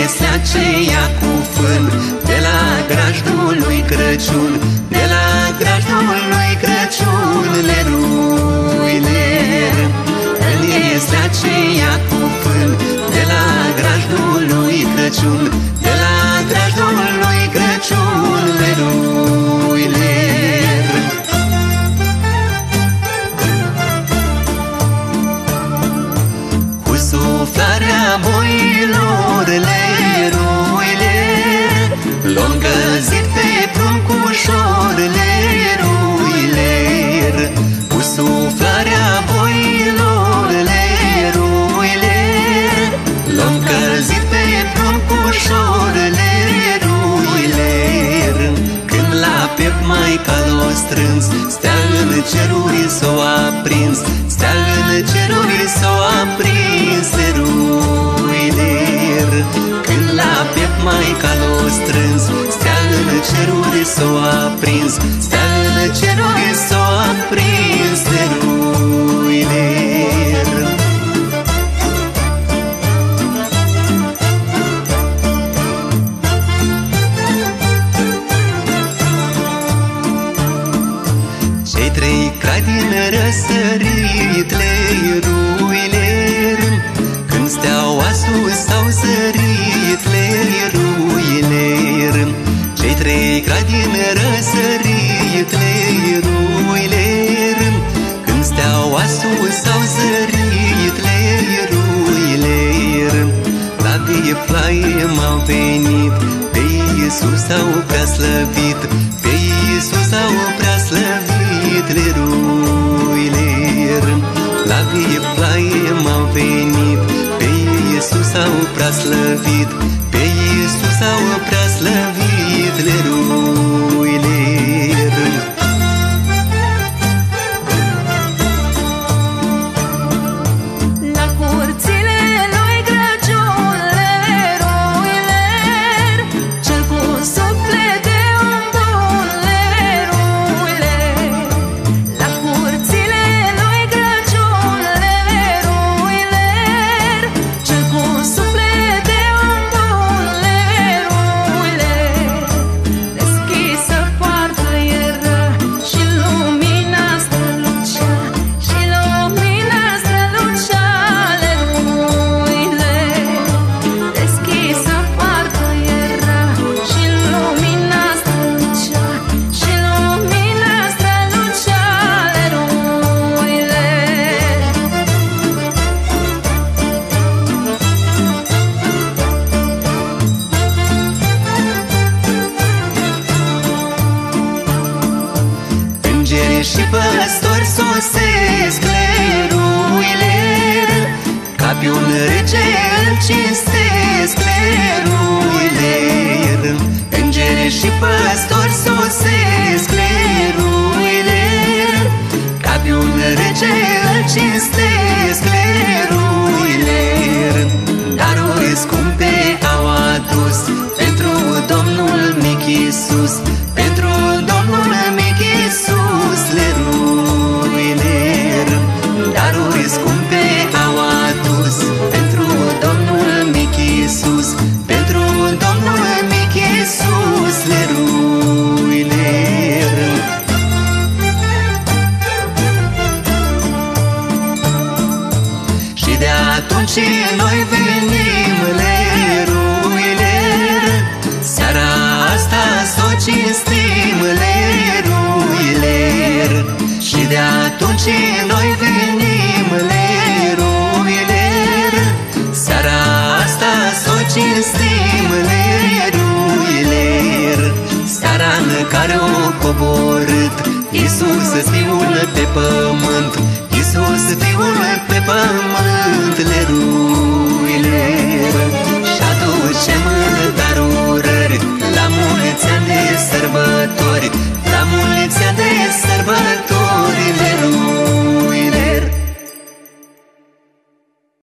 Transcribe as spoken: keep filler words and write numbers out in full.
este aceea cu fân, de la grajdul lui Crăciun, de la grajdul lui Crăciun, lerui ler. El este aceea cu fân, de la grajdul lui Crăciun, de la grajdul lui Crăciun, lerui ler. Cu suflarea boilor, lerui ler, l-o încălzit pe prunc ușor, lerui ler. Cu suflarea boilor, lerui ler, l-o încălzit pe prunc ușor, lerui ler. Când la piept Maica l-o strâns, stea în ceruri s-o aprins, stea în ceruri s-o aprins, lerui ler. Când la piept Maica l-o strâns, stea în ceruri s-o aprins, stea în ceruri s-o aprins, lerui ler. Cei trei crai din răsărit, lerui ler, când steaua sus s-au sărit, lerui ler. Cei trei crai din răsărit, lerui ler, când steaua sus s-au sărit, lerui ler. La Viflaim au venit, pe Iisus au prea slăvit, pe Iisus au prea slăvit, lerui ler. La Viflaim au venit, pe Iisus au prea slăvit, pe Iisus au prea slăvit, lerui ler. La curțile lui Crăciun, lerui ler, cel cu suflet de om bun, lerui ler. La curțile lui Crăciun, lerui ler, cel cu suflet de om bun, lerui ler. Deschisă poartă era și lumina strălucea, și lumina strălucea, lerui ler. Deschisă poartă era și lumina strălucea, și lumina strălucea, lerui ler. Îngeri și păstori sosesc, lerui ler, ca pe un rege îl cinstesc, lerui ler. Îngeri și păstori sosesc, lerui ler, ca pe un rege îl cinstesc, lerui ler. Daruri scumpe au adus pentru Domnul mic Iisus, pentru Domnul mic Iisus, lerui ler. Daruri scumpe au adus pentru Domnul mic Iisus, pentru Domnul mic Iisus, lerui ler. Și de atunci noi venim, lerui ler, seara asta s-o cinstim, lerui ler. Și de atunci noi venim, lerui ler, seara asta s-o cinstim, lerui ler. Seara în care o coborât Iisus Fiul pe pământ, Iisus Fiul pe pământ, lerui ler. Și aducem în darurări la mulți ani de sărbători, la mulți ani de sărbători,